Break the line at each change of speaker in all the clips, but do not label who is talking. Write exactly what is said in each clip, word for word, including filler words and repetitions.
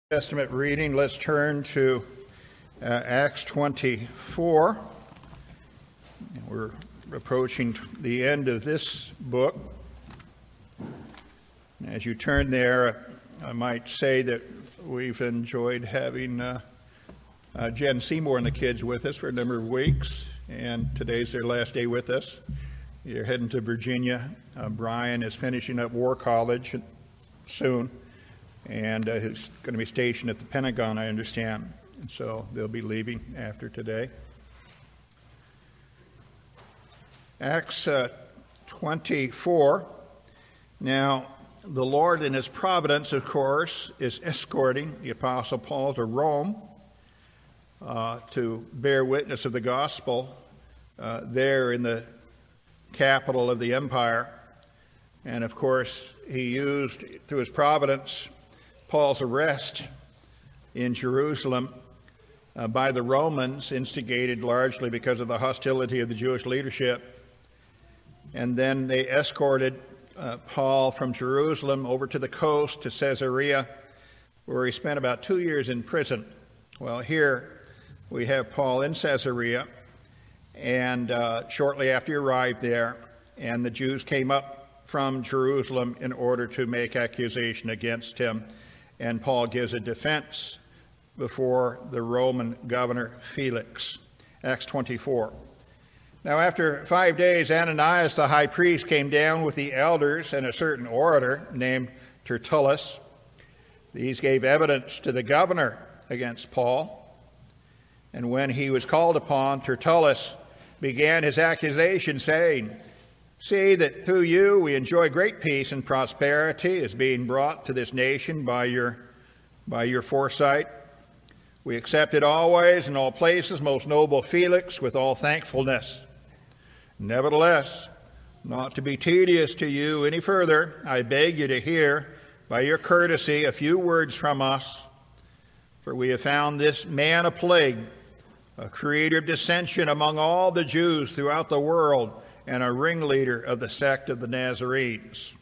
Testament reading, let's turn to uh, Acts twenty-four. We're approaching the end of this book. As you turn there, I might say that we've enjoyed having uh, uh, Jen Seymour and the kids with us for a number of weeks, and today's their last day with us. You're heading to Virginia. Uh, Brian is finishing up War College soon. And uh, he's going to be stationed at the Pentagon, I understand. And so they'll be leaving after today. Acts uh, twenty-four. Now, the Lord in his providence, of course, is escorting the Apostle Paul to Rome uh, to bear witness of the gospel uh, there in the capital of the empire. And, of course, he used, through his providence, Paul's arrest in Jerusalem uh, by the Romans, instigated largely because of the hostility of the Jewish leadership. And then they escorted uh, Paul from Jerusalem over to the coast to Caesarea, where he spent about two years in prison. Well, here we have Paul in Caesarea, and uh, shortly after he arrived there, and the Jews came up from Jerusalem in order to make accusation against him. And Paul gives a defense before the Roman governor Felix. Acts twenty-four. Now after five days, Ananias the high priest came down with the elders and a certain orator named Tertullus. These gave evidence to the governor against Paul. And when he was called upon, Tertullus began his accusation, saying, "See that through you we enjoy great peace and prosperity is being brought to this nation by your, by your foresight. We accept it always in all places, most noble Felix, with all thankfulness. Nevertheless, not to be tedious to you any further, I beg you to hear by your courtesy a few words from us. For we have found this man a plague, a creator of dissension among all the Jews throughout the world, and a ringleader of the sect of the Nazarenes.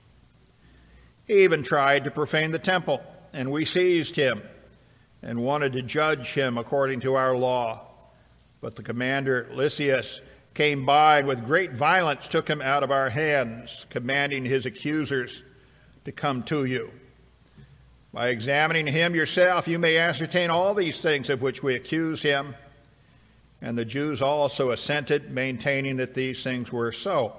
He even tried to profane the temple, and we seized him and wanted to judge him according to our law. But the commander Lysias came by and with great violence took him out of our hands, commanding his accusers to come to you. By examining him yourself, you may ascertain all these things of which we accuse him." And the Jews also assented, maintaining that these things were so.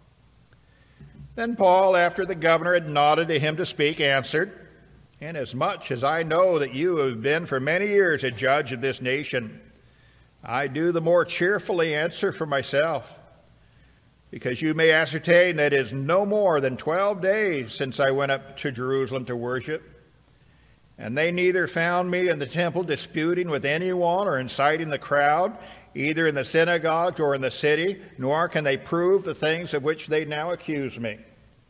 Then Paul, after the governor had nodded to him to speak, answered, "Inasmuch as I know that you have been for many years a judge of this nation, I do the more cheerfully answer for myself, because you may ascertain that it is no more than twelve days since I went up to Jerusalem to worship. And they neither found me in the temple disputing with anyone or inciting the crowd, either in the synagogues or in the city, nor can they prove the things of which they now accuse me.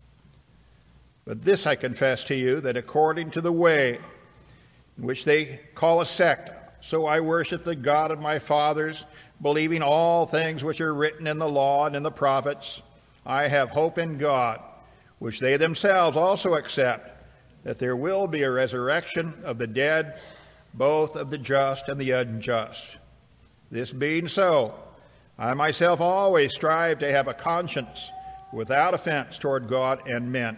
But this I confess to you, that according to the way in which they call a sect, so I worship the God of my fathers, believing all things which are written in the law and in the prophets. I have hope in God, which they themselves also accept, that there will be a resurrection of the dead, both of the just and the unjust. This being so, I myself always strive to have a conscience without offense toward God and men.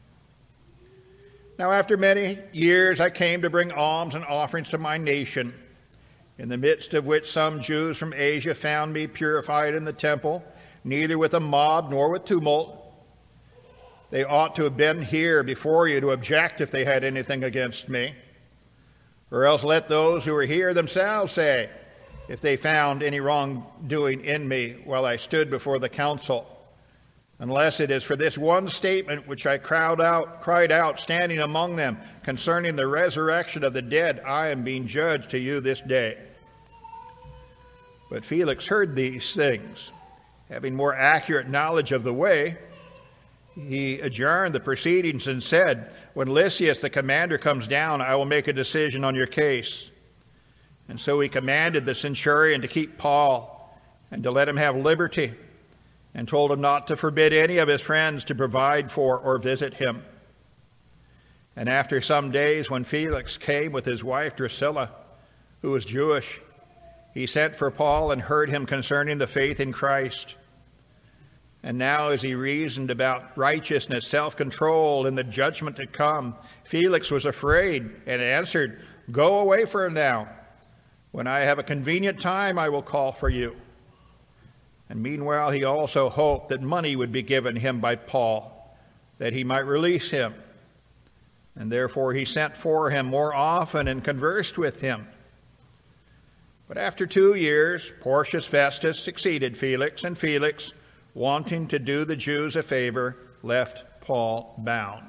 Now after many years I came to bring alms and offerings to my nation, in the midst of which some Jews from Asia found me purified in the temple, neither with a mob nor with tumult. They ought to have been here before you to object if they had anything against me. Or else let those who are here themselves say, if they found any wrongdoing in me while I stood before the council, unless it is for this one statement which I cried out, cried out standing among them concerning the resurrection of the dead, I am being judged to you this day." But Felix heard these things. Having more accurate knowledge of the way, he adjourned the proceedings and said, "When Lysias the commander comes down, I will make a decision on your case." And so he commanded the centurion to keep Paul and to let him have liberty, and told him not to forbid any of his friends to provide for or visit him. And after some days, when Felix came with his wife Drusilla, who was Jewish, he sent for Paul and heard him concerning the faith in Christ. And now as he reasoned about righteousness, self-control, and the judgment to come, Felix was afraid and answered, "Go away from now. When I have a convenient time, I will call for you." And meanwhile, he also hoped that money would be given him by Paul, that he might release him. And therefore he sent for him more often and conversed with him. But after two years, Porcius Festus succeeded Felix, and Felix, wanting to do the Jews a favor, left Paul bound.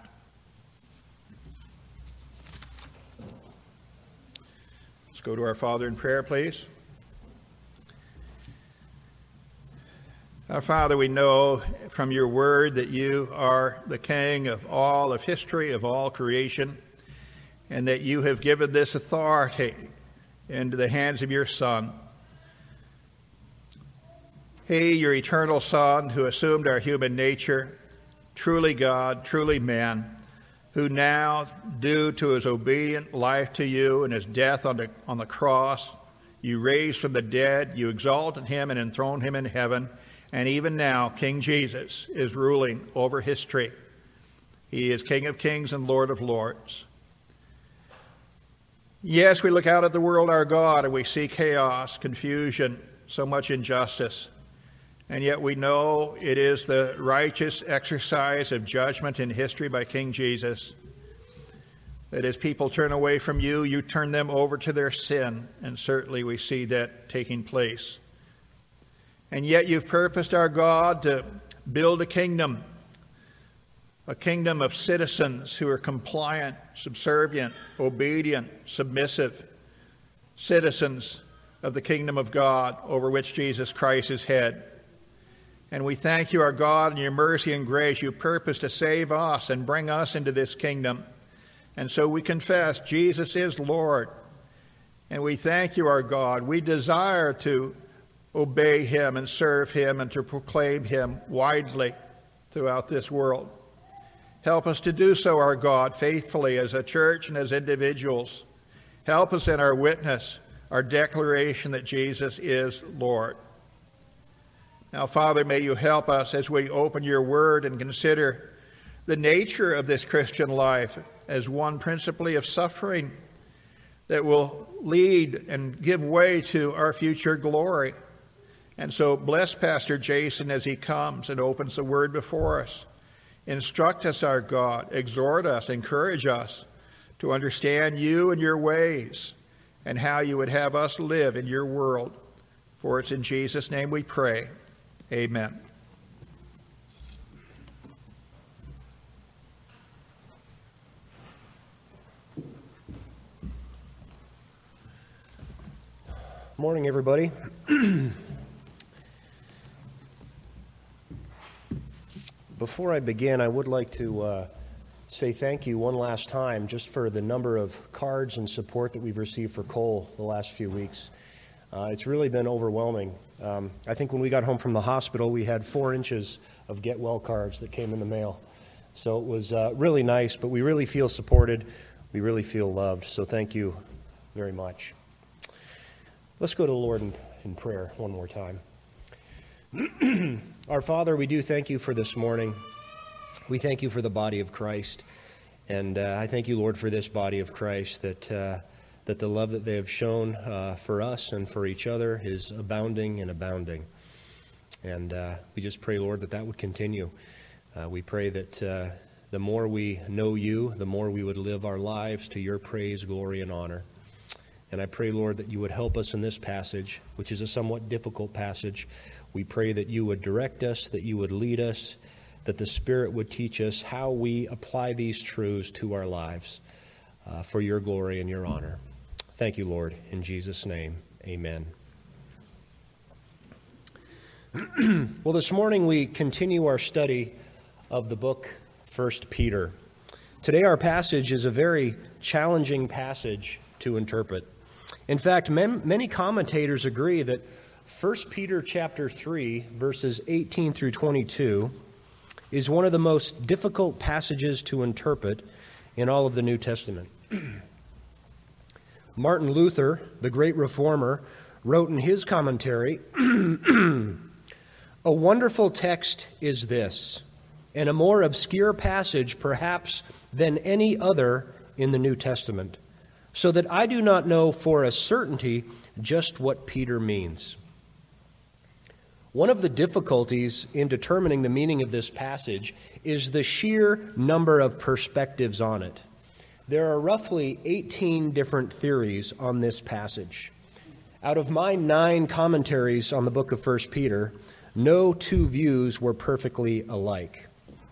Let's go to our Father in prayer, please. Our Father, we know from your word that you are the King of all of history, of all creation, and that you have given this authority into the hands of your Son. He, your eternal Son, who assumed our human nature, truly God, truly man, who now, due to his obedient life to you and his death on the, on the cross, you raised from the dead, you exalted him and enthroned him in heaven. And even now, King Jesus is ruling over history. He is King of kings and Lord of lords. Yes, we look out at the world, our God, and we see chaos, confusion, so much injustice. And yet we know it is the righteous exercise of judgment in history by King Jesus, that as people turn away from you, you turn them over to their sin. And certainly we see that taking place. And yet you've purposed, our God, to build a kingdom, a kingdom of citizens who are compliant, subservient, obedient, submissive, citizens of the kingdom of God over which Jesus Christ is head. And we thank you, our God, in your mercy and grace. You purpose to save us and bring us into this kingdom. And so we confess Jesus is Lord. And we thank you, our God. We desire to obey him and serve him and to proclaim him widely throughout this world. Help us to do so, our God, faithfully as a church and as individuals. Help us in our witness, our declaration that Jesus is Lord. Now, Father, may you help us as we open your word and consider the nature of this Christian life as one principally of suffering that will lead and give way to our future glory. And so bless Pastor Jason as he comes and opens the word before us. Instruct us, our God. Exhort us, encourage us to understand you and your ways and how you would have us live in your world. For it's in Jesus' name we pray. Amen.
Morning, everybody. Before I begin, I would like to uh, say thank you one last time just for the number of cards and support that we've received for Cole the last few weeks. Uh, it's really been overwhelming. Um, I think when we got home from the hospital, we had four inches of get well cards that came in the mail. So it was uh, really nice, but we really feel supported. We really feel loved. So thank you very much. Let's go to the Lord in, in prayer one more time. Our Father, we do thank you for this morning. We thank you for the body of Christ. And uh, I thank you, Lord, for this body of Christ, that uh, that the love that they have shown uh, for us and for each other is abounding and abounding. And uh, we just pray, Lord, that that would continue. Uh, we pray that uh, the more we know you, the more we would live our lives to your praise, glory, and honor. And I pray, Lord, that you would help us in this passage, which is a somewhat difficult passage. We pray that you would direct us, that you would lead us, that the Spirit would teach us how we apply these truths to our lives uh, for your glory and your honor. Thank you, Lord. In Jesus' name, amen. Well, this morning we continue our study of the book First Peter. Today our passage is a very challenging passage to interpret. In fact, many commentators agree that First Peter chapter three, verses eighteen through twenty-two, is one of the most difficult passages to interpret in all of the New Testament. Martin Luther, the great reformer, wrote in his commentary, "A wonderful text is this, and a more obscure passage perhaps than any other in the New Testament, so that I do not know for a certainty just what Peter means." One of the difficulties in determining the meaning of this passage is the sheer number of perspectives on it. There are roughly eighteen different theories on this passage. Out of my nine commentaries on the book of First Peter, no two views were perfectly alike.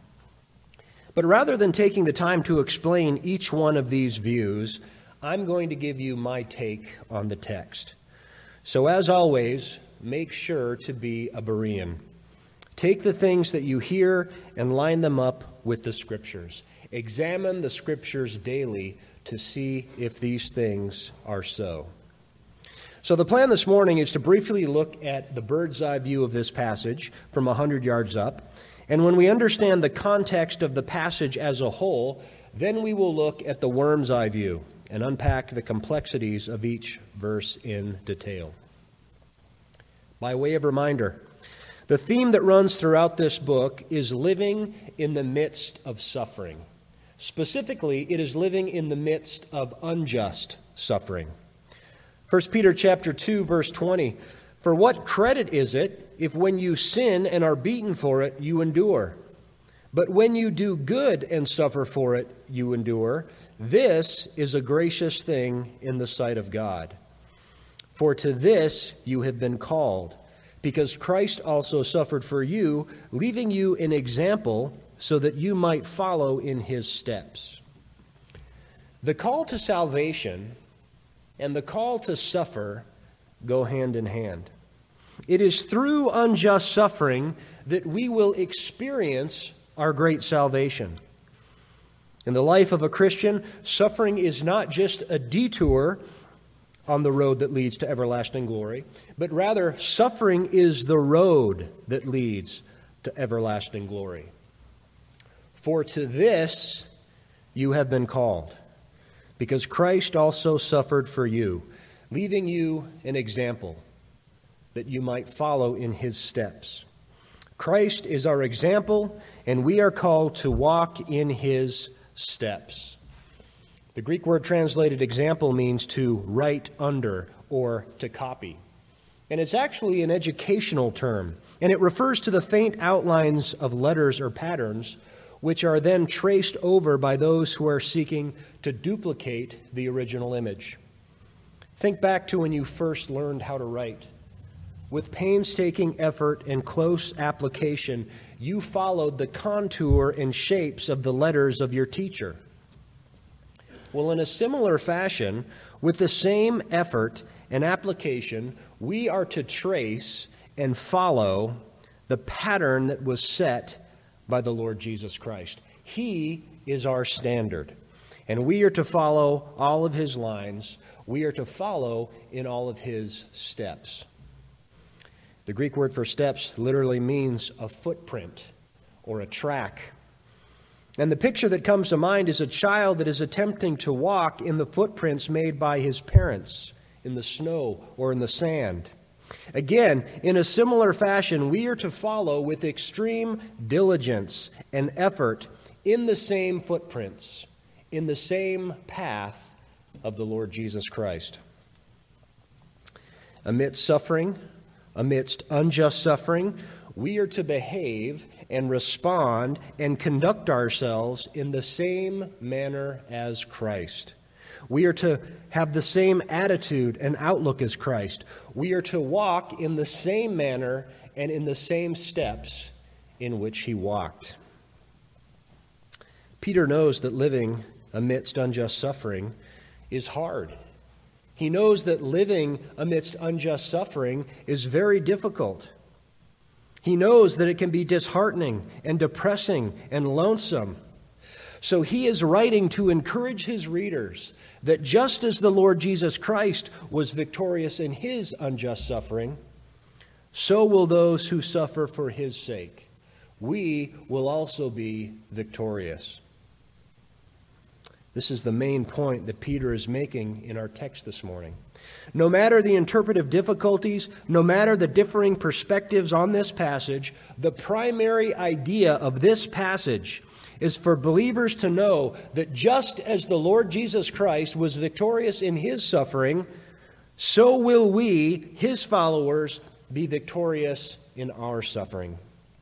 But rather than taking the time to explain each one of these views, I'm going to give you my take on the text. So as always, make sure to be a Berean. Take the things that you hear and line them up with the Scriptures. Examine the Scriptures daily to see if these things are so. So the plan this morning is to briefly look at the bird's eye view of this passage from one hundred yards up. And when we understand the context of the passage as a whole, then we will look at the worm's eye view and unpack the complexities of each verse in detail. By way of reminder, the theme that runs throughout this book is living in the midst of suffering. Specifically, it is living in the midst of unjust suffering. First Peter chapter two, verse twenty, "For what credit is it if when you sin and are beaten for it, you endure? But when you do good and suffer for it, you endure. This is a gracious thing in the sight of God. For to this you have been called, because Christ also suffered for you, leaving you an example so that you might follow in his steps." The call to salvation and the call to suffer go hand in hand. It is through unjust suffering that we will experience our great salvation. In the life of a Christian, suffering is not just a detour on the road that leads to everlasting glory, but rather suffering is the road that leads to everlasting glory. For to this you have been called, because Christ also suffered for you, leaving you an example that you might follow in his steps. Christ is our example, and we are called to walk in his steps. The Greek word translated example means to write under or to copy. And it's actually an educational term, and it refers to the faint outlines of letters or patterns which are then traced over by those who are seeking to duplicate the original image. Think back to when you first learned how to write. With painstaking effort and close application, you followed the contour and shapes of the letters of your teacher. Well, in a similar fashion, with the same effort and application, we are to trace and follow the pattern that was set by the Lord Jesus Christ. He is our standard, and we are to follow all of his lines. We are to follow in all of his steps. The Greek word for steps literally means a footprint or a track. And the picture that comes to mind is a child that is attempting to walk in the footprints made by his parents in the snow or in the sand. Again, in a similar fashion, we are to follow with extreme diligence and effort in the same footprints, in the same path of the Lord Jesus Christ. Amidst suffering, amidst unjust suffering, we are to behave and respond and conduct ourselves in the same manner as Christ. We are to have the same attitude and outlook as Christ. We are to walk in the same manner and in the same steps in which he walked. Peter knows that living amidst unjust suffering is hard. He knows that living amidst unjust suffering is very difficult. He knows that it can be disheartening and depressing and lonesome. So he is writing to encourage his readers that just as the Lord Jesus Christ was victorious in his unjust suffering, so will those who suffer for his sake. We will also be victorious. This is the main point that Peter is making in our text this morning. No matter the interpretive difficulties, no matter the differing perspectives on this passage, the primary idea of this passage is for believers to know that just as the Lord Jesus Christ was victorious in his suffering, so will we, his followers, be victorious in our suffering.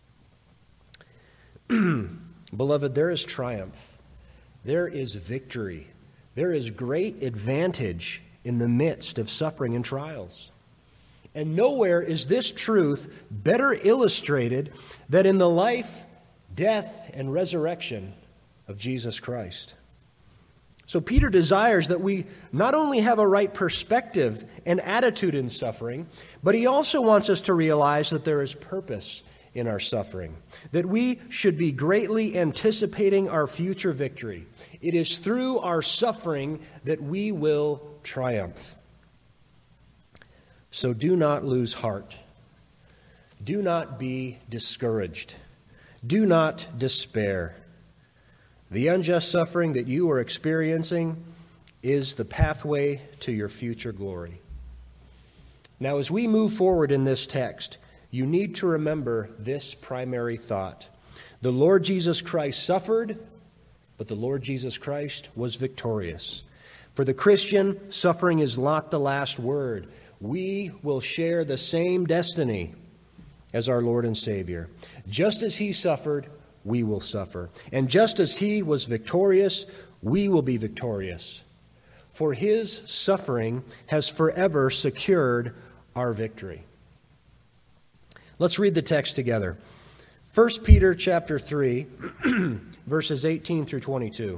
Beloved, there is triumph. There is victory. There is great advantage in the midst of suffering and trials. And nowhere is this truth better illustrated than in the life, death, and resurrection of Jesus Christ. So Peter desires that we not only have a right perspective and attitude in suffering, but he also wants us to realize that there is purpose in our suffering, that we should be greatly anticipating our future victory. It is through our suffering that we will triumph. So do not lose heart. Do not be discouraged. Do not despair. The unjust suffering that you are experiencing is the pathway to your future glory. Now, as we move forward in this text, you need to remember this primary thought. The Lord Jesus Christ suffered, but the Lord Jesus Christ was victorious. For the Christian, suffering is not the last word. We will share the same destiny as our Lord and Savior. Just as he suffered, we will suffer. And just as he was victorious, we will be victorious. For his suffering has forever secured our victory. Let's read the text together. First Peter chapter three, verses eighteen through twenty-two.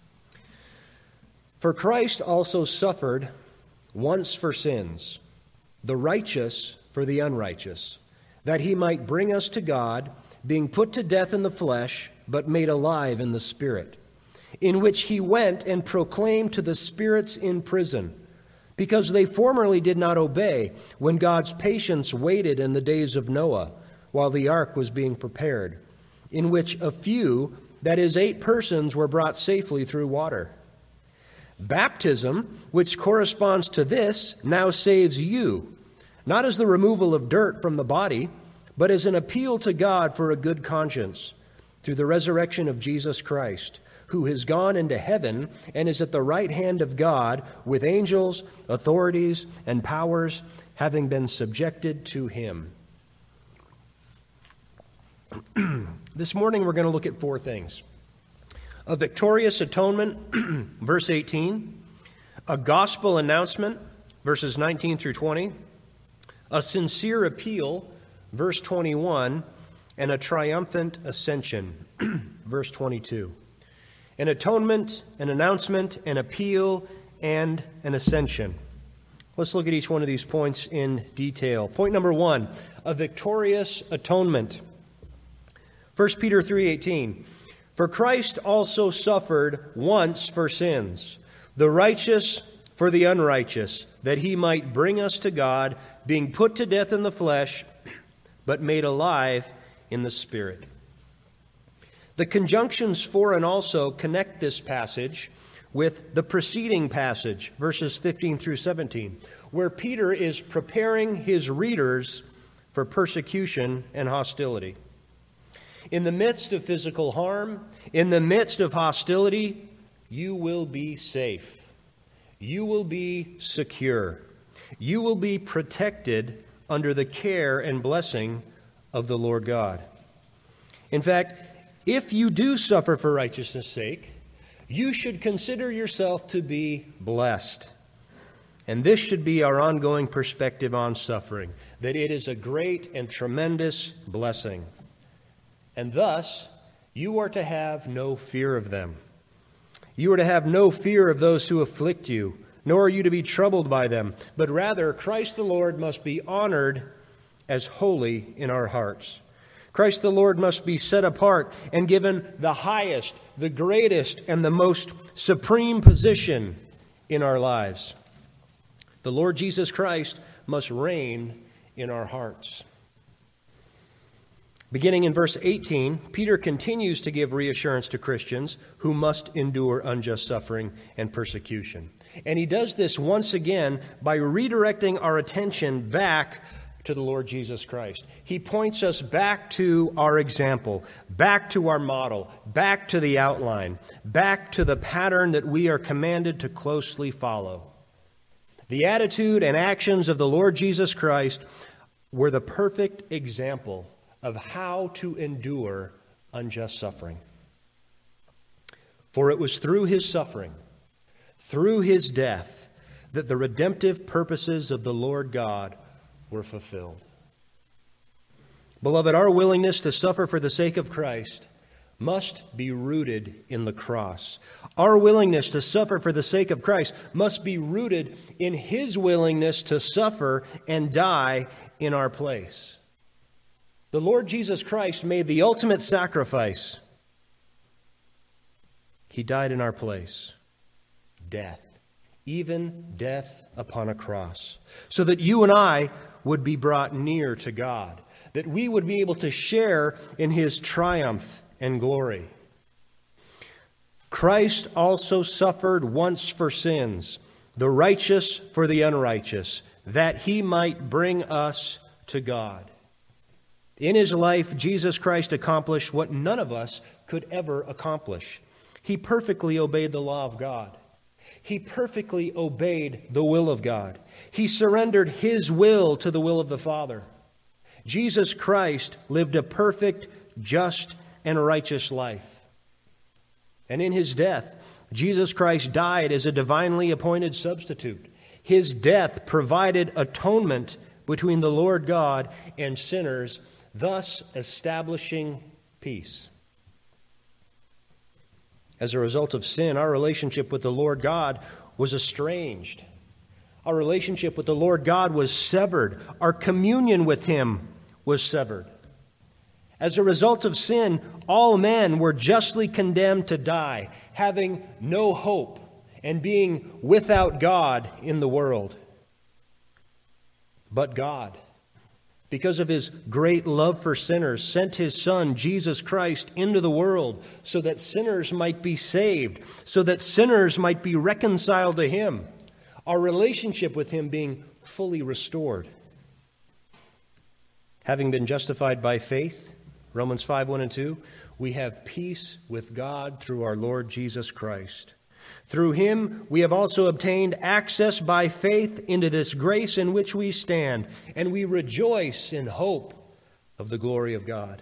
For Christ also suffered once for sins, the righteous for the unrighteous, that he might bring us to God, being put to death in the flesh, but made alive in the Spirit, in which he went and proclaimed to the spirits in prison, because they formerly did not obey, when God's patience waited in the days of Noah, while the ark was being prepared, in which a few, that is, eight persons, were brought safely through water. Baptism, which corresponds to this, now saves you, not as the removal of dirt from the body, but as an appeal to God for a good conscience, through the resurrection of Jesus Christ, who has gone into heaven and is at the right hand of God, with angels, authorities, and powers, having been subjected to him. This morning we're going to look at four things. A victorious atonement, verse eighteen. A gospel announcement, verses nineteen through twenty. A sincere appeal, verse twenty-one. And a triumphant ascension, verse twenty-two. An atonement, an announcement, an appeal, and an ascension. Let's look at each one of these points in detail. Point number one, a victorious atonement. First Peter three eighteen. For Christ also suffered once for sins, the righteous for the unrighteous, that he might bring us to God, being put to death in the flesh, but made alive in the Spirit. The conjunctions for and also connect this passage with the preceding passage, verses fifteen through seventeen, where Peter is preparing his readers for persecution and hostility. In the midst of physical harm, in the midst of hostility, you will be safe. You will be secure. You will be protected under the care and blessing of the Lord God. In fact, if you do suffer for righteousness' sake, you should consider yourself to be blessed. And this should be our ongoing perspective on suffering, that it is a great and tremendous blessing. And thus, you are to have no fear of them. You are to have no fear of those who afflict you, nor are you to be troubled by them, but rather Christ the Lord must be honored as holy in our hearts. Christ the Lord must be set apart and given the highest, the greatest, and the most supreme position in our lives. The Lord Jesus Christ must reign in our hearts. Beginning in verse eighteen, Peter continues to give reassurance to Christians who must endure unjust suffering and persecution. And he does this once again by redirecting our attention back to the Lord Jesus Christ. He points us back to our example, back to our model, back to the outline, back to the pattern that we are commanded to closely follow. The attitude and actions of the Lord Jesus Christ were the perfect example of how to endure unjust suffering. For it was through his suffering, through his death, that the redemptive purposes of the Lord God were fulfilled. Beloved, our willingness to suffer for the sake of Christ must be rooted in the cross. Our willingness to suffer for the sake of Christ must be rooted in his willingness to suffer and die in our place. The Lord Jesus Christ made the ultimate sacrifice. He died in our place. Death. Even death upon a cross. So that you and I would be brought near to God. That we would be able to share in his triumph and glory. Christ also suffered once for sins, the righteous for the unrighteous, that he might bring us to God. In his life, Jesus Christ accomplished what none of us could ever accomplish. He perfectly obeyed the law of God. He perfectly obeyed the will of God. He surrendered his will to the will of the Father. Jesus Christ lived a perfect, just, and righteous life. And in his death, Jesus Christ died as a divinely appointed substitute. His death provided atonement between the Lord God and sinners, thus establishing peace. As a result of sin, our relationship with the Lord God was estranged. Our relationship with the Lord God was severed. Our communion with him was severed. As a result of sin, all men were justly condemned to die, having no hope and being without God in the world. But God, because of his great love for sinners, sent his Son, Jesus Christ, into the world so that sinners might be saved, so that sinners might be reconciled to him, our relationship with him being fully restored. Having been justified by faith, Romans five, one and two, we have peace with God through our Lord Jesus Christ. Through him we have also obtained access by faith into this grace in which we stand, and we rejoice in hope of the glory of God.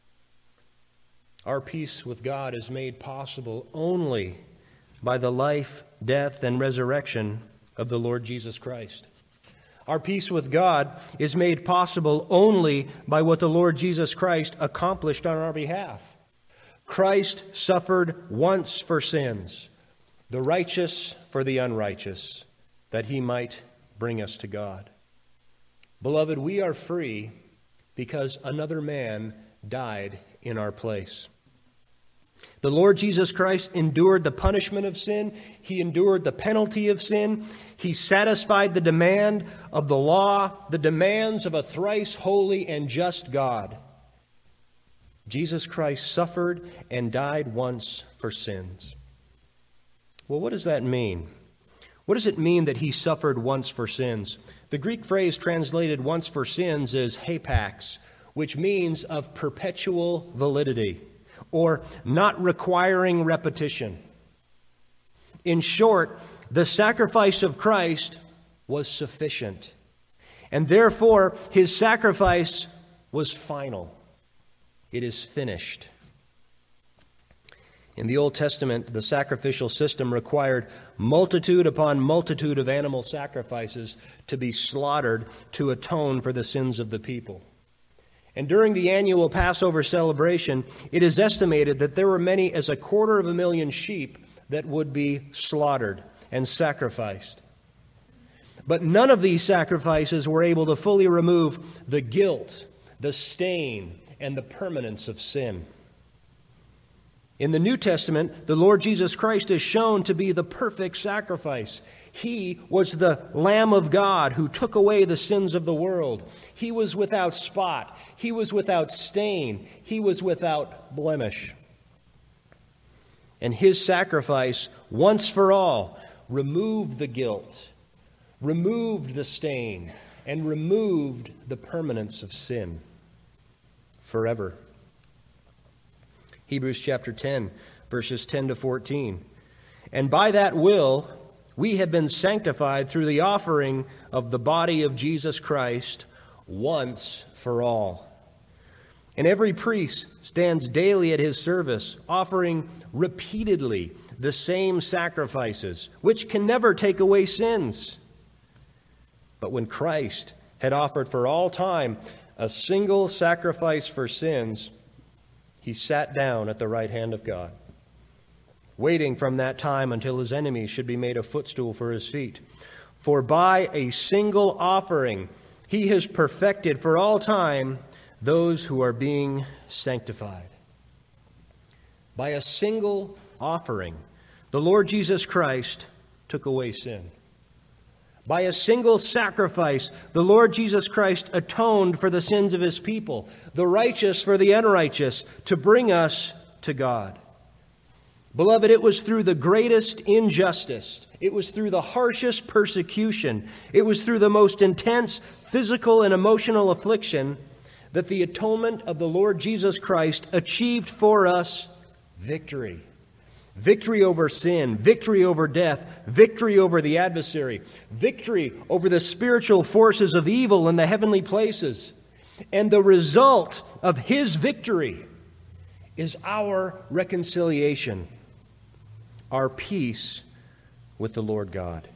Our peace with God is made possible only by the life, death, and resurrection of the Lord Jesus Christ. Our peace with God is made possible only by what the Lord Jesus Christ accomplished on our behalf. Christ suffered once for sins, the righteous for the unrighteous, that he might bring us to God. Beloved, we are free because another man died in our place. The Lord Jesus Christ endured the punishment of sin. He endured the penalty of sin. He satisfied the demand of the law, the demands of a thrice holy and just God. Jesus Christ suffered and died once for sins. Well, what does that mean? What does it mean that he suffered once for sins? The Greek phrase translated once for sins is hapax, which means of perpetual validity, or not requiring repetition. In short, the sacrifice of Christ was sufficient, and therefore his sacrifice was final. It is finished. In the Old Testament, the sacrificial system required multitude upon multitude of animal sacrifices to be slaughtered to atone for the sins of the people. And during the annual Passover celebration, it is estimated that there were many as a quarter of a million sheep that would be slaughtered and sacrificed. But none of these sacrifices were able to fully remove the guilt, the stain, and the permanence of sin. In the New Testament, the Lord Jesus Christ is shown to be the perfect sacrifice. He was the Lamb of God who took away the sins of the world. He was without spot. He was without stain. He was without blemish. And his sacrifice, once for all, removed the guilt, removed the stain, and removed the permanence of sin forever. Hebrews chapter ten, verses ten to fourteen. And by that will we have been sanctified through the offering of the body of Jesus Christ once for all. And every priest stands daily at his service, offering repeatedly the same sacrifices, which can never take away sins. But when Christ had offered for all time a single sacrifice for sins, he sat down at the right hand of God, waiting from that time until his enemies should be made a footstool for his feet. For by a single offering he has perfected for all time those who are being sanctified. By a single offering, the Lord Jesus Christ took away sin. By a single sacrifice, the Lord Jesus Christ atoned for the sins of his people, the righteous for the unrighteous, to bring us to God. Beloved, it was through the greatest injustice, it was through the harshest persecution, it was through the most intense physical and emotional affliction that the atonement of the Lord Jesus Christ achieved for us victory. Victory over sin, victory over death, victory over the adversary, victory over the spiritual forces of evil in the heavenly places. And the result of his victory is our reconciliation, our peace with the Lord God.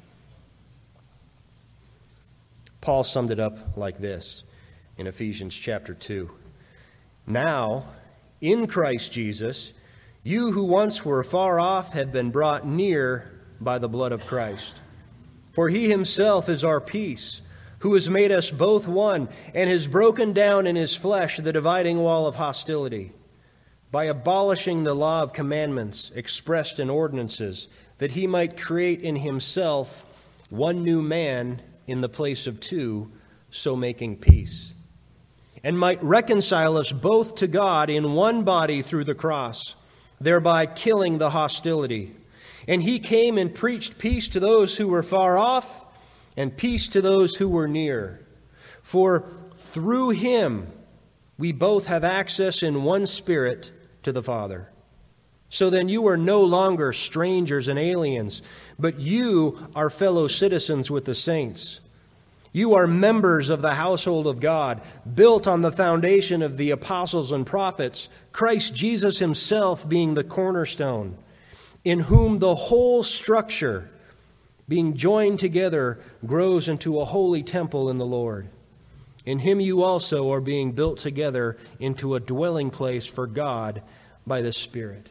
Paul summed it up like this in Ephesians chapter two. Now, in Christ Jesus, you who once were far off have been brought near by the blood of Christ. For he himself is our peace, who has made us both one, and has broken down in his flesh the dividing wall of hostility, by abolishing the law of commandments expressed in ordinances, that he might create in himself one new man in the place of two, so making peace, and might reconcile us both to God in one body through the cross, thereby killing the hostility. And he came and preached peace to those who were far off, and peace to those who were near. For through him we both have access in one Spirit to the Father. So then you are no longer strangers and aliens, but you are fellow citizens with the saints. You are members of the household of God, built on the foundation of the apostles and prophets, Christ Jesus himself being the cornerstone, in whom the whole structure, being joined together, grows into a holy temple in the Lord. In him you also are being built together into a dwelling place for God by the Spirit.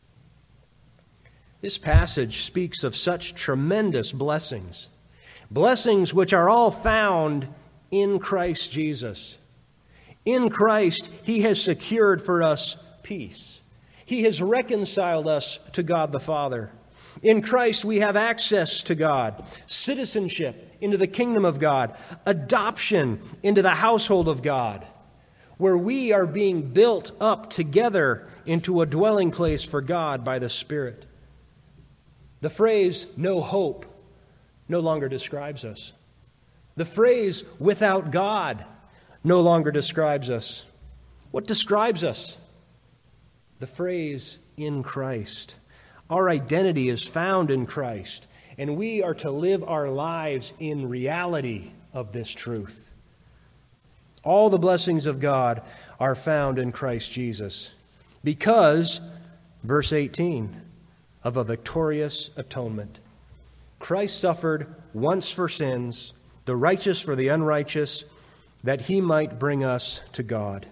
This passage speaks of such tremendous blessings. Blessings which are all found in Christ Jesus. In Christ, he has secured for us peace. He has reconciled us to God the Father. In Christ, we have access to God, citizenship into the kingdom of God, adoption into the household of God, where we are being built up together into a dwelling place for God by the Spirit. The phrase, no hope, no longer describes us. The phrase, without God, no longer describes us. What describes us? The phrase, in Christ. Our identity is found in Christ, and we are to live our lives in reality of this truth. All the blessings of God are found in Christ Jesus because, verse eighteen, of a victorious atonement. Christ suffered once for sins, the righteous for the unrighteous, that he might bring us to God.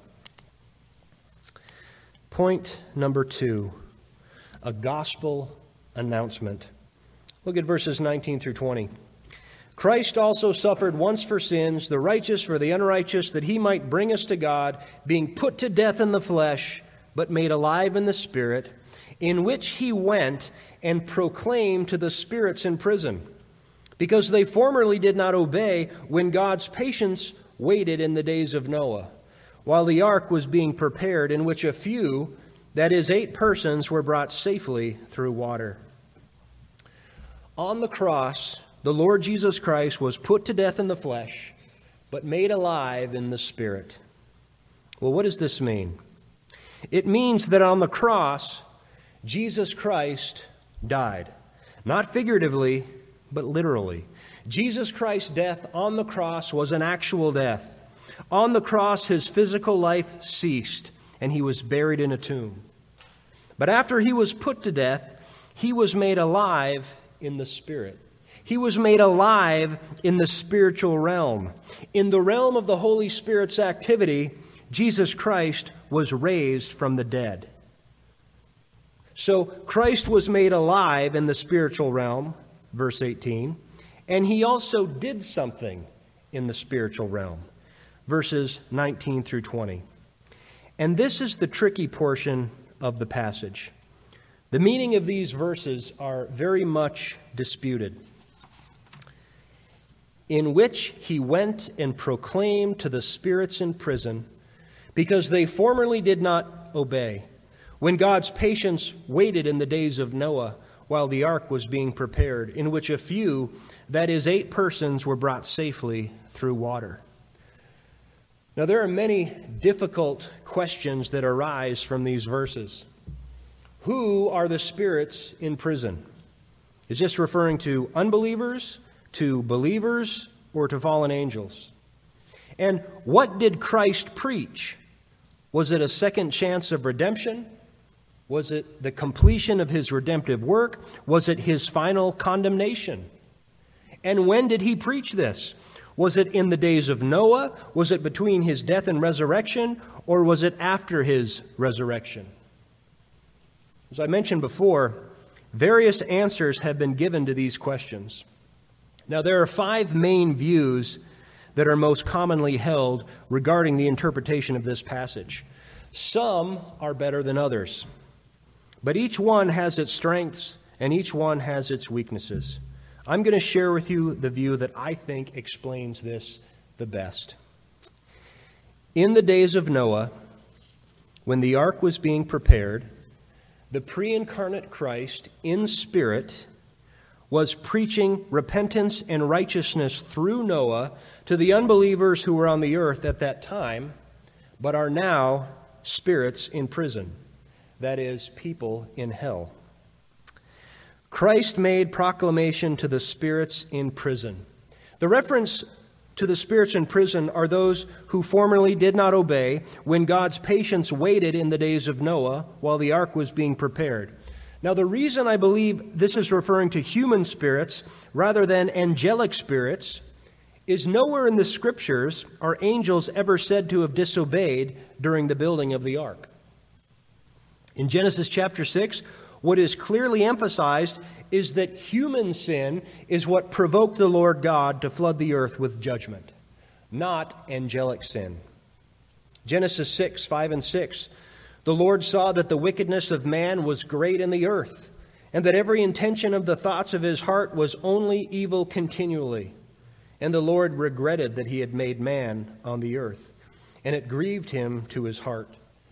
Point number two, a gospel announcement. Look at verses nineteen through twenty. Christ also suffered once for sins, the righteous for the unrighteous, that he might bring us to God, being put to death in the flesh, but made alive in the Spirit, in which he went and proclaimed to the spirits in prison, because they formerly did not obey when God's patience waited in the days of Noah, while the ark was being prepared, in which a few, that is, eight persons, were brought safely through water. On the cross, the Lord Jesus Christ was put to death in the flesh, but made alive in the Spirit. Well, what does this mean? It means that on the cross, Jesus Christ died. Not figuratively, but literally. Jesus Christ's death on the cross was an actual death. On the cross, his physical life ceased, and he was buried in a tomb. But after he was put to death, he was made alive in the Spirit. He was made alive in the spiritual realm. In the realm of the Holy Spirit's activity, Jesus Christ was raised from the dead. So Christ was made alive in the spiritual realm, verse eighteen, and he also did something in the spiritual realm, verses nineteen through twenty. And this is the tricky portion of the passage. The meaning of these verses are very much disputed. In which he went and proclaimed to the spirits in prison, because they formerly did not obey, when God's patience waited in the days of Noah while the ark was being prepared, in which a few, that is, eight persons, were brought safely through water. Now, there are many difficult questions that arise from these verses. Who are the spirits in prison? Is this referring to unbelievers, to believers, or to fallen angels? And what did Christ preach? Was it a second chance of redemption? Was it the completion of his redemptive work? Was it his final condemnation? And when did he preach this? Was it in the days of Noah? Was it between his death and resurrection? Or was it after his resurrection? As I mentioned before, various answers have been given to these questions. Now, there are five main views that are most commonly held regarding the interpretation of this passage. Some are better than others, but each one has its strengths and each one has its weaknesses. I'm going to share with you the view that I think explains this the best. In the days of Noah, when the ark was being prepared, the pre-incarnate Christ in spirit was preaching repentance and righteousness through Noah to the unbelievers who were on the earth at that time, but are now spirits in prison, that is, people in hell. Christ made proclamation to the spirits in prison. The reference to the spirits in prison are those who formerly did not obey when God's patience waited in the days of Noah while the ark was being prepared. Now, the reason I believe this is referring to human spirits rather than angelic spirits is nowhere in the Scriptures are angels ever said to have disobeyed during the building of the ark. In Genesis chapter six, what is clearly emphasized is that human sin is what provoked the Lord God to flood the earth with judgment, not angelic sin. Genesis six, five and six, the Lord saw that the wickedness of man was great in the earth, and that every intention of the thoughts of his heart was only evil continually. And the Lord regretted that he had made man on the earth, and it grieved him to his heart.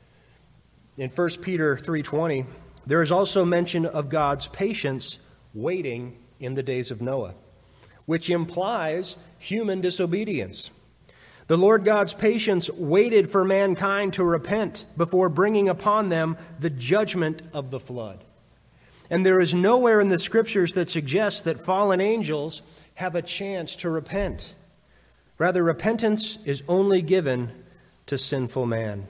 In First Peter three twenty, there is also mention of God's patience waiting in the days of Noah, which implies human disobedience. The Lord God's patience waited for mankind to repent before bringing upon them the judgment of the flood. And there is nowhere in the Scriptures that suggests that fallen angels have a chance to repent. Rather, repentance is only given to sinful man.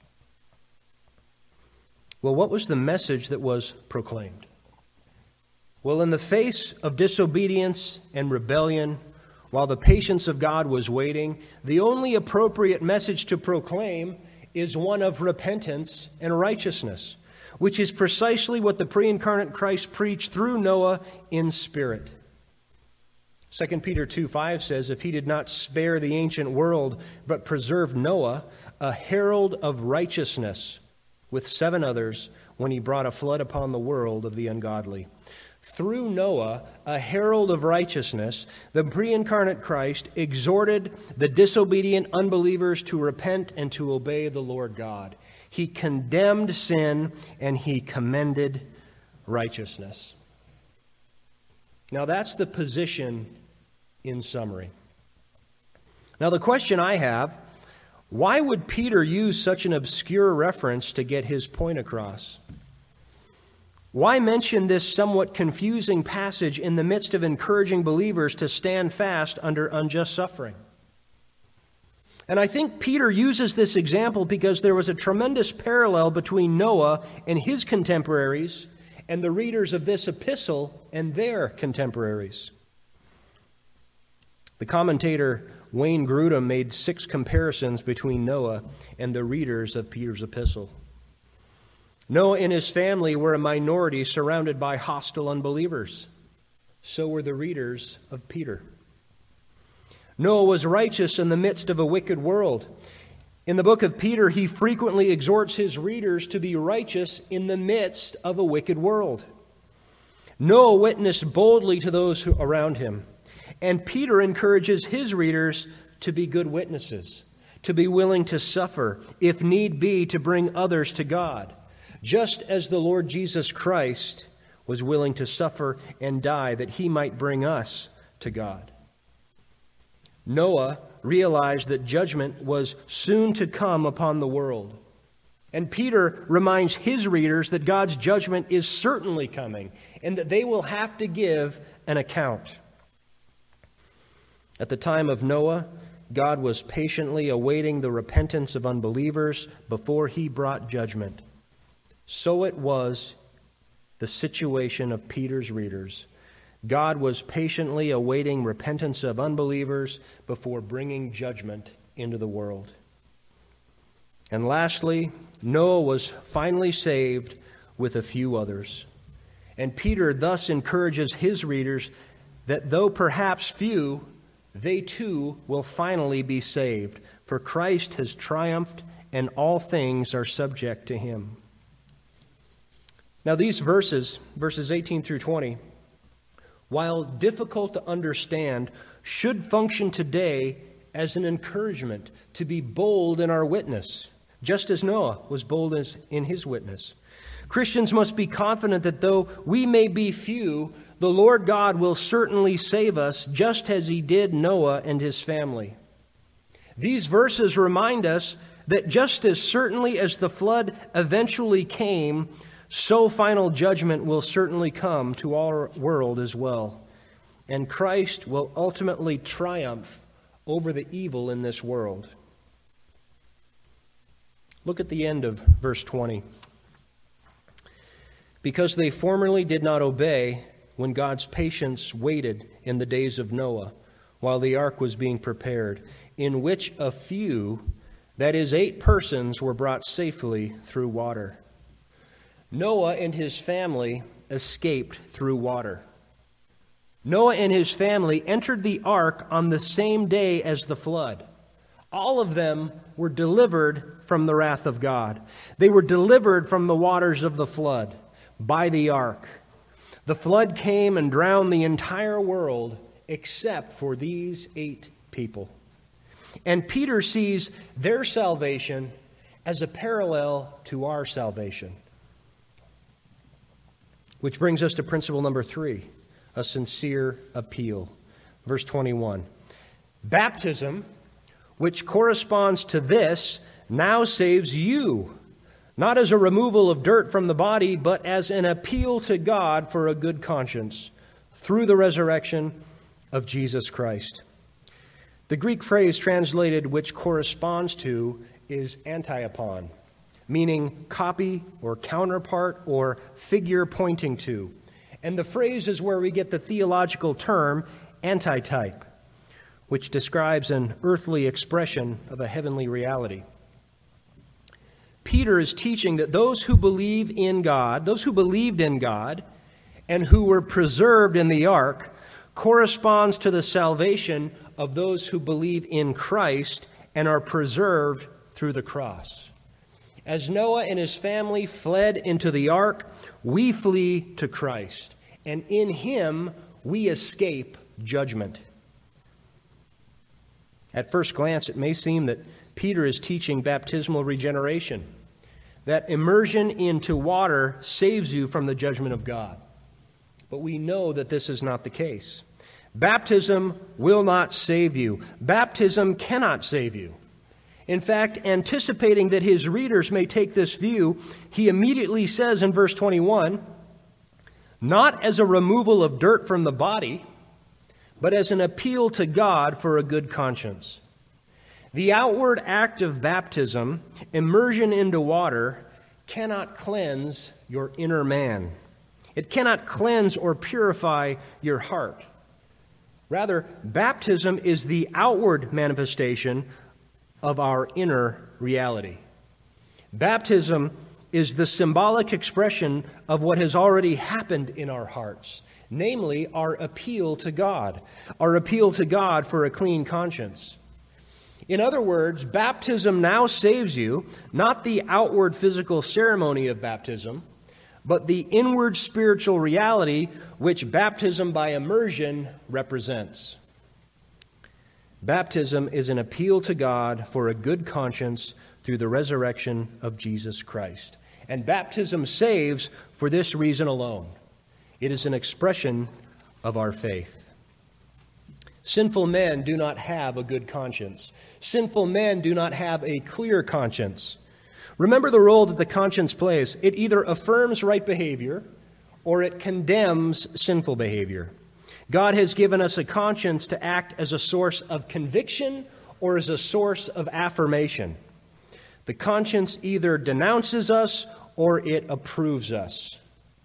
Well, what was the message that was proclaimed? Well, in the face of disobedience and rebellion, while the patience of God was waiting, the only appropriate message to proclaim is one of repentance and righteousness, which is precisely what the pre-incarnate Christ preached through Noah in spirit. Second Peter two five says, if he did not spare the ancient world, but preserved Noah, a herald of righteousness, with seven others, when he brought a flood upon the world of the ungodly. Through Noah, a herald of righteousness, the pre-incarnate Christ exhorted the disobedient unbelievers to repent and to obey the Lord God. He condemned sin and he commended righteousness. Now that's the position in summary. Now the question I have, why would Peter use such an obscure reference to get his point across? Why mention this somewhat confusing passage in the midst of encouraging believers to stand fast under unjust suffering? And I think Peter uses this example because there was a tremendous parallel between Noah and his contemporaries and the readers of this epistle and their contemporaries. The commentator Wayne Grudem made six comparisons between Noah and the readers of Peter's epistle. Noah and his family were a minority surrounded by hostile unbelievers. So were the readers of Peter. Noah was righteous in the midst of a wicked world. In the book of Peter, he frequently exhorts his readers to be righteous in the midst of a wicked world. Noah witnessed boldly to those who, around him. And Peter encourages his readers to be good witnesses, to be willing to suffer, if need be, to bring others to God, just as the Lord Jesus Christ was willing to suffer and die that he might bring us to God. Noah realized that judgment was soon to come upon the world. And Peter reminds his readers that God's judgment is certainly coming and that they will have to give an account. At the time of Noah, God was patiently awaiting the repentance of unbelievers before he brought judgment. So it was the situation of Peter's readers. God was patiently awaiting repentance of unbelievers before bringing judgment into the world. And lastly, Noah was finally saved with a few others. And Peter thus encourages his readers that though perhaps few, they too will finally be saved, for Christ has triumphed and all things are subject to him. Now these verses, verses eighteen through twenty, while difficult to understand, should function today as an encouragement to be bold in our witness, just as Noah was bold as in his witness. Christians must be confident that though we may be few, the Lord God will certainly save us, just as he did Noah and his family. These verses remind us that just as certainly as the flood eventually came, so final judgment will certainly come to our world as well. And Christ will ultimately triumph over the evil in this world. Look at the end of verse twenty. Because they formerly did not obey when God's patience waited in the days of Noah, while the ark was being prepared, in which a few, that is, eight persons, were brought safely through water. Noah and his family escaped through water. Noah and his family entered the ark on the same day as the flood. All of them were delivered from the wrath of God. They were delivered from the waters of the flood by the ark. The flood came and drowned the entire world except for these eight people. And Peter sees their salvation as a parallel to our salvation. Which brings us to principle number three, a sincere appeal. Verse twenty-one. Baptism, which corresponds to this, now saves you, not as a removal of dirt from the body, but as an appeal to God for a good conscience through the resurrection of Jesus Christ. The Greek phrase translated which corresponds to is antiapon, meaning copy or counterpart or figure pointing to. And the phrase is where we get the theological term antitype, which describes an earthly expression of a heavenly reality. Peter is teaching that those who believe in God, those who believed in God and who were preserved in the ark, corresponds to the salvation of those who believe in Christ and are preserved through the cross. As Noah and his family fled into the ark, we flee to Christ, and in him we escape judgment. At first glance, it may seem that Peter is teaching baptismal regeneration, that immersion into water saves you from the judgment of God. But we know that this is not the case. Baptism will not save you. Baptism cannot save you. In fact, anticipating that his readers may take this view, he immediately says in verse twenty-one, not as a removal of dirt from the body, but as an appeal to God for a good conscience. The outward act of baptism, immersion into water, cannot cleanse your inner man. It cannot cleanse or purify your heart. Rather, baptism is the outward manifestation of our inner reality. Baptism is the symbolic expression of what has already happened in our hearts, namely our appeal to God, our appeal to God for a clean conscience. In other words, baptism now saves you, not the outward physical ceremony of baptism, but the inward spiritual reality which baptism by immersion represents. Baptism is an appeal to God for a good conscience through the resurrection of Jesus Christ. And baptism saves for this reason alone. It is an expression of our faith. Sinful men do not have a good conscience. Sinful men do not have a clear conscience. Remember the role that the conscience plays. It either affirms right behavior or it condemns sinful behavior. God has given us a conscience to act as a source of conviction or as a source of affirmation. The conscience either denounces us or it approves us.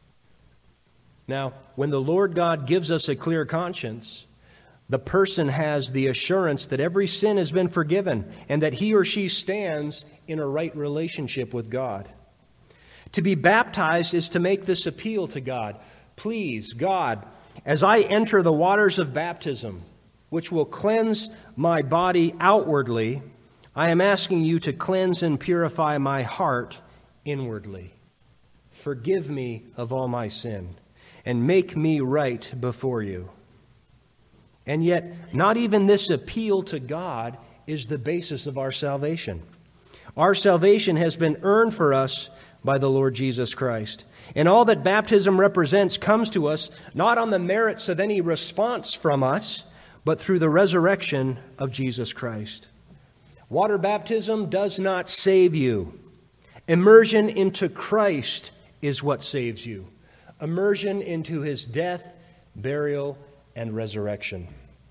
Now, when the Lord God gives us a clear conscience, the person has the assurance that every sin has been forgiven and that he or she stands in a right relationship with God. To be baptized is to make this appeal to God. Please, God, as I enter the waters of baptism, which will cleanse my body outwardly, I am asking you to cleanse and purify my heart inwardly. Forgive me of all my sin and make me right before you. And yet, not even this appeal to God is the basis of our salvation. Our salvation has been earned for us by the Lord Jesus Christ. And all that baptism represents comes to us not on the merits of any response from us, but through the resurrection of Jesus Christ. Water baptism does not save you. Immersion into Christ is what saves you. Immersion into his death, burial, and resurrection.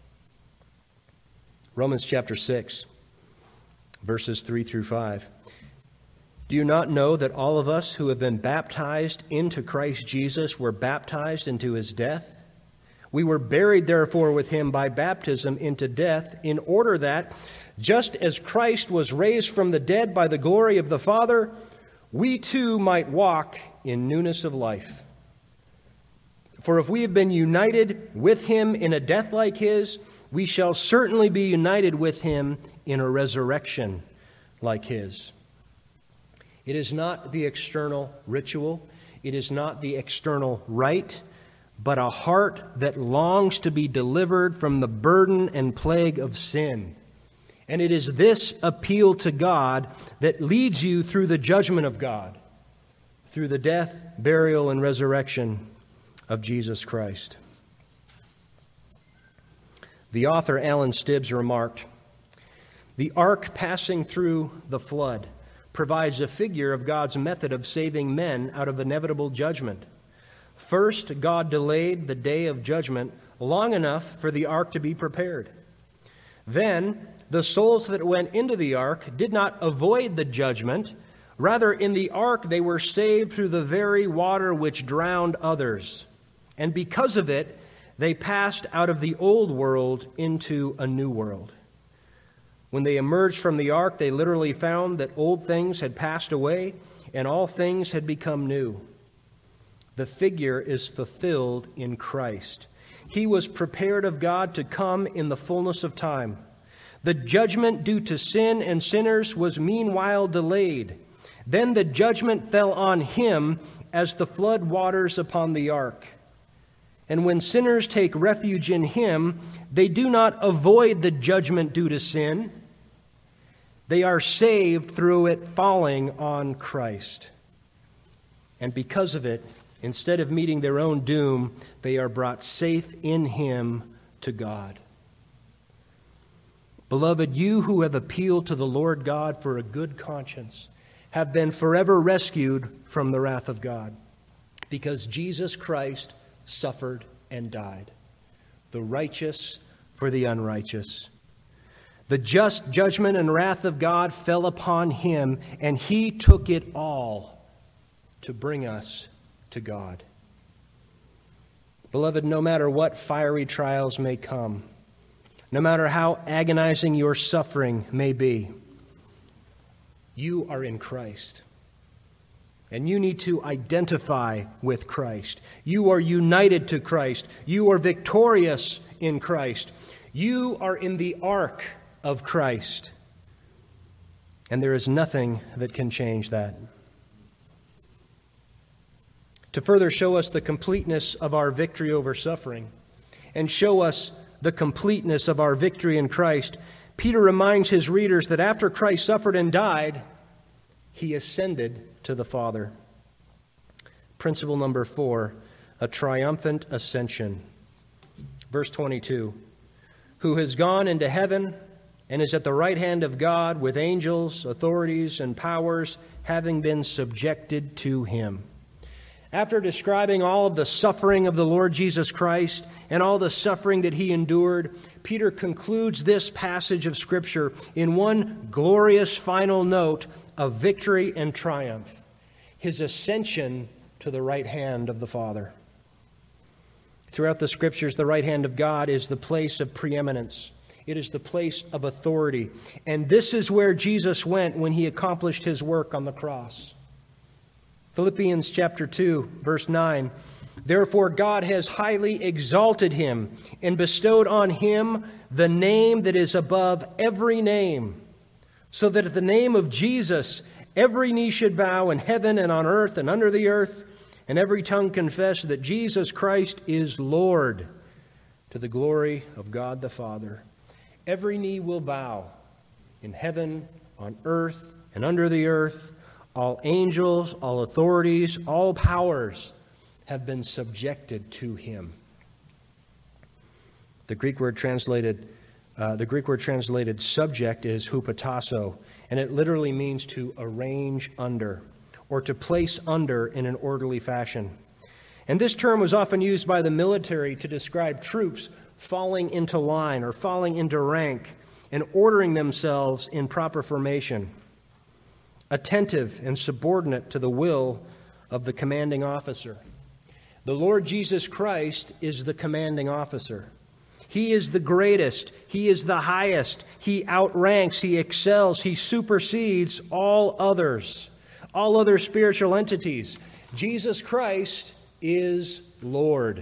Romans chapter six, verses three through five. Do you not know that all of us who have been baptized into Christ Jesus were baptized into his death? We were buried, therefore, with him by baptism into death, in order that, just as Christ was raised from the dead by the glory of the Father, we too might walk in newness of life. For if we have been united with him in a death like his, we shall certainly be united with him in a resurrection like his. It is not the external ritual, it is not the external rite, but a heart that longs to be delivered from the burden and plague of sin. And it is this appeal to God that leads you through the judgment of God, through the death, burial, and resurrection of Jesus Christ. The author Alan Stibbs remarked, "The ark passing through the flood provides a figure of God's method of saving men out of inevitable judgment. First, God delayed the day of judgment long enough for the ark to be prepared. Then, the souls that went into the ark did not avoid the judgment. Rather, in the ark they were saved through the very water which drowned others. And because of it, they passed out of the old world into a new world. When they emerged from the ark, they literally found that old things had passed away and all things had become new. The figure is fulfilled in Christ. He was prepared of God to come in the fullness of time. The judgment due to sin and sinners was meanwhile delayed. Then the judgment fell on him as the flood waters upon the ark. And when sinners take refuge in him, they do not avoid the judgment due to sin. They are saved through it falling on Christ. And because of it, instead of meeting their own doom, they are brought safe in him to God. Beloved, you who have appealed to the Lord God for a good conscience have been forever rescued from the wrath of God, because Jesus Christ suffered and died, the righteous for the unrighteous. The just judgment and wrath of God fell upon him, and he took it all to bring us to God. Beloved, no matter what fiery trials may come, no matter how agonizing your suffering may be, you are in Christ. And you need to identify with Christ. You are united to Christ. You are victorious in Christ. You are in the ark of Christ. And there is nothing that can change that. To further show us the completeness of our victory over suffering and show us the completeness of our victory in Christ, Peter reminds his readers that after Christ suffered and died, he ascended to the Father. Principle number four, a triumphant ascension. Verse twenty-two, who has gone into heaven and is at the right hand of God with angels, authorities, and powers having been subjected to him. After describing all of the suffering of the Lord Jesus Christ and all the suffering that he endured, Peter concludes this passage of Scripture in one glorious final note of victory and triumph: his ascension to the right hand of the Father. Throughout the Scriptures, the right hand of God is the place of preeminence. It is the place of authority. And this is where Jesus went when he accomplished his work on the cross. Philippians chapter two, verse nine, therefore God has highly exalted him and bestowed on him the name that is above every name, so that at the name of Jesus every knee should bow in heaven and on earth and under the earth, and every tongue confess that Jesus Christ is Lord, to the glory of God the Father. Every knee will bow in heaven, on earth, and under the earth. All angels, all authorities, all powers have been subjected to him. The Greek word translated, uh, the Greek word translated subject is hupotasso, and it literally means to arrange under, or to place under in an orderly fashion. And this term was often used by the military to describe troops falling into line or falling into rank and ordering themselves in proper formation, attentive and subordinate to the will of the commanding officer. The Lord Jesus Christ is the commanding officer. He is the greatest. He is the highest. He outranks. He excels. He supersedes all others, all other spiritual entities. Jesus Christ is Lord.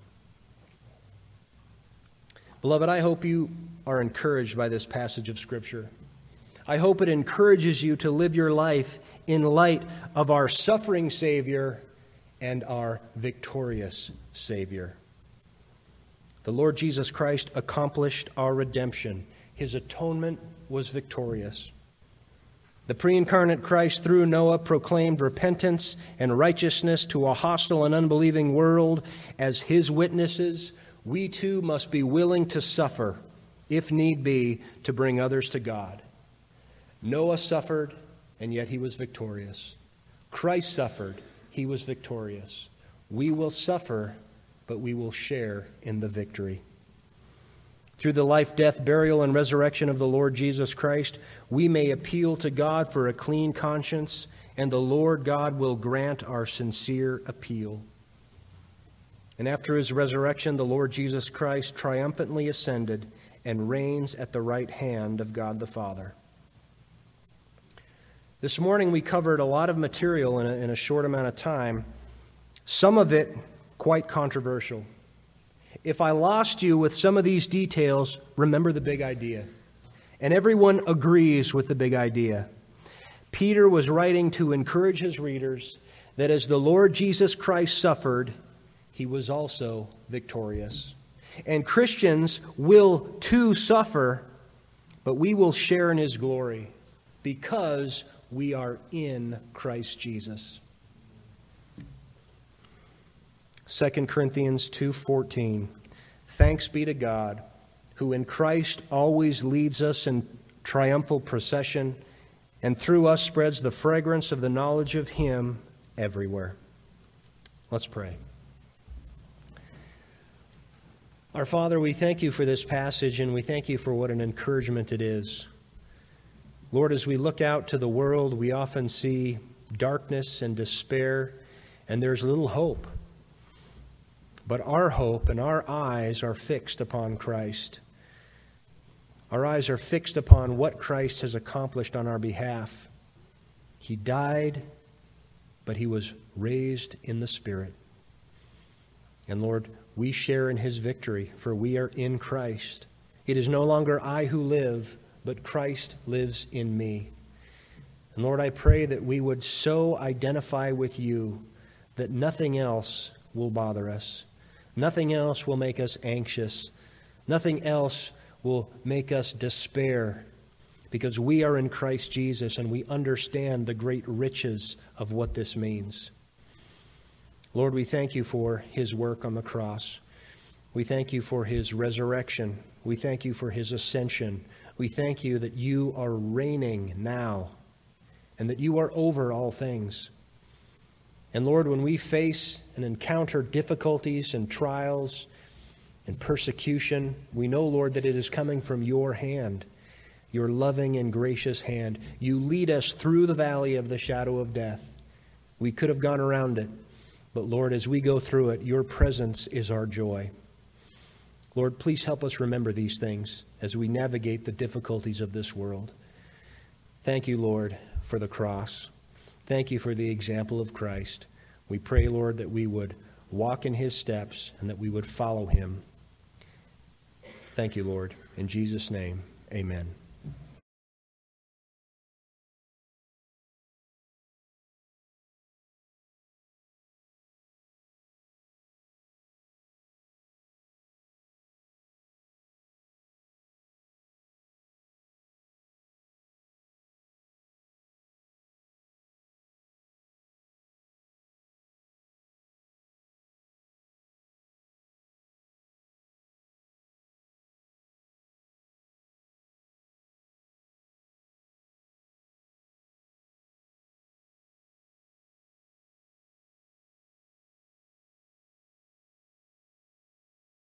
Beloved, I hope you are encouraged by this passage of Scripture. I hope it encourages you to live your life in light of our suffering Savior and our victorious Savior. The Lord Jesus Christ accomplished our redemption. His atonement was victorious. The pre-incarnate Christ, through Noah, proclaimed repentance and righteousness to a hostile and unbelieving world. As his witnesses, we too must be willing to suffer, if need be, to bring others to God. Noah suffered, and yet he was victorious. Christ suffered, he was victorious. We will suffer, but we will share in the victory. Through the life, death, burial, and resurrection of the Lord Jesus Christ, we may appeal to God for a clean conscience, and the Lord God will grant our sincere appeal. And after his resurrection, the Lord Jesus Christ triumphantly ascended and reigns at the right hand of God the Father. This morning we covered a lot of material in a, in a short amount of time, some of it quite controversial. If I lost you with some of these details, remember the big idea. And everyone agrees with the big idea. Peter was writing to encourage his readers that as the Lord Jesus Christ suffered, he was also victorious. And Christians will too suffer, but we will share in his glory because we are in Christ Jesus. Second Corinthians two fourteen. Thanks be to God, who in Christ always leads us in triumphal procession, and through us spreads the fragrance of the knowledge of him everywhere. Let's pray. Our Father, we thank you for this passage, and we thank you for what an encouragement it is. Lord, as we look out to the world, we often see darkness and despair, and there's little hope. But our hope and our eyes are fixed upon Christ. Our eyes are fixed upon what Christ has accomplished on our behalf. He died, but he was raised in the Spirit. And Lord, we share in his victory, for we are in Christ. It is no longer I who live, but Christ lives in me. And Lord, I pray that we would so identify with you that nothing else will bother us. Nothing else will make us anxious. Nothing else will make us despair, because we are in Christ Jesus and we understand the great riches of what this means. Lord, we thank you for his work on the cross. We thank you for his resurrection. We thank you for his ascension. We thank you that you are reigning now and that you are over all things. And Lord, when we face and encounter difficulties and trials and persecution, we know, Lord, that it is coming from your hand, your loving and gracious hand. You lead us through the valley of the shadow of death. We could have gone around it, but Lord, as we go through it, your presence is our joy. Lord, please help us remember these things as we navigate the difficulties of this world. Thank you, Lord, for the cross. Thank you for the example of Christ. We pray, Lord, that we would walk in his steps and that we would follow him. Thank you, Lord. In Jesus' name, amen.